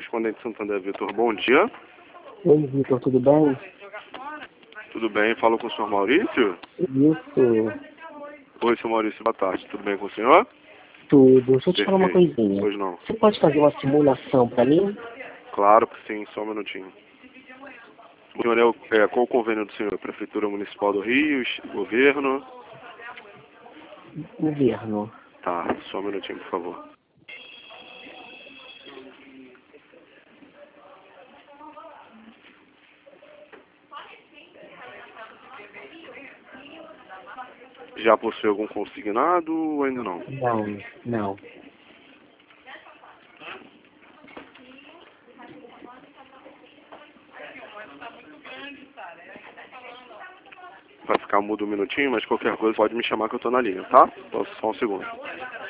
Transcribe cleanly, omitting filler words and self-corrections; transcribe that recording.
correspondente Santander, Vitor. Bom dia. Oi, Vitor, tudo bem? Tudo bem? Falo com o senhor Maurício? Isso, Oi, senhor Maurício, boa tarde. Tudo bem com o senhor? tudo. Deixa eu te falar uma Perfeito. coisinha. Pois não. Você pode fazer uma simulação para mim? Claro que sim, só um minutinho. O senhor qual o convênio do senhor? Prefeitura Municipal do Rio, governo? Governo. Tá, só um minutinho, por favor. Já possui algum consignado ou ainda não? Não. Vai ficar mudo um minutinho, mas qualquer coisa pode me chamar que eu tô na linha, tá? Só um segundo.